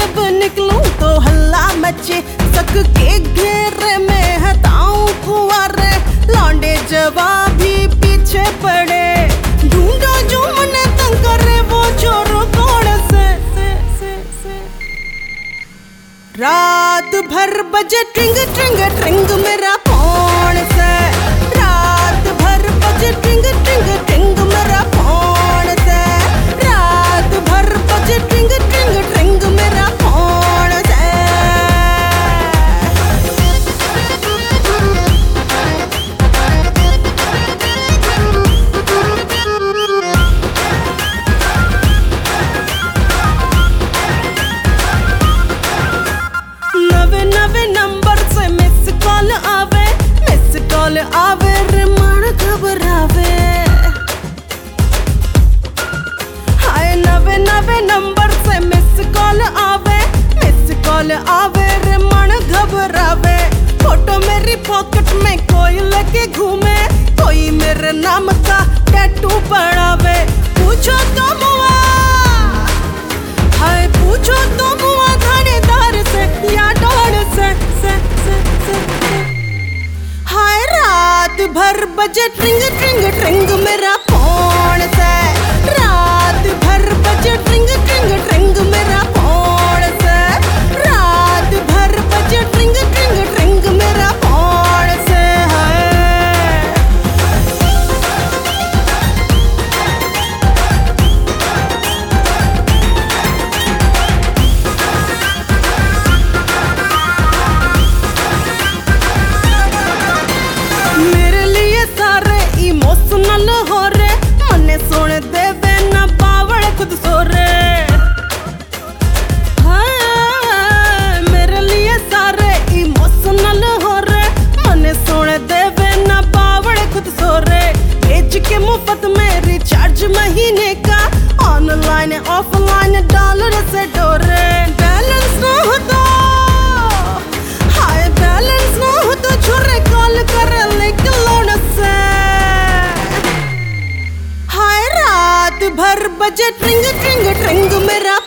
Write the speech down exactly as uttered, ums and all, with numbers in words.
जब निकलूं तो हल्ला मचे, सक के घेरे में हटाऊं कुंवारे, लौंडे जवाब भी पीछे पड़े, ढूंढो जो मने तंग करे वो चोरों कौन से, से, से, से। रात भर बजे ट्रिंग ट्रिंग ट्रिंग मेरा फोन से, रात भर बजे ट्रिंग ट्रिंग ट्रिंग मेरा फोन से, रात भर बजे ट्रिंग ट्रिंग ट्रिंग मेरा फोन से। नवे नवे नंबर से मिस कॉल आवे, मिस कॉल आवे रे मन घबरावे, हाय नवे नवे नंबर से मिस कॉल आवे, मिस कॉल आवे रे मन घबरावे, फोटो मेरी पॉकेट में कोई लेके घूमे, कोई मेरे नाम का टैटू पड़ावे, पूछो तो मुआ, हाय पूछो तो मुआ थानेदार से या डॉन से, से, से, से, से। हाय रात भर बजे ट्रिंग ट्रिंग ट्रिंग मेरा फोन से, रात भर बजे ट्रिंग ट्रिंग ट्रिंग मेरा फोन से, रात भर बजे ट्रिंग ट्रिंग ट्रिंग मेरा फोन से। हाय मेरे लिए सारे इमोशनल हो रे, मने सुन देवे ना बावड़ खुद सो रे, हाँ मेरे लिए सारे इमोशनल हो रे, मने सुन देवे ना बावड़ खुद सो रे, भेज के मुफ्त में रिचार्ज महीने का, ऑनलाइन ऑफलाइन डॉलर से डोरे, बैलेंस ना हो तो, हाय बैलेंस ना हो तो छुरे कॉल कर लिख लोन से, हाय रात भर बजे ट्रिंग ट्रिंग ट्रिंग मेरा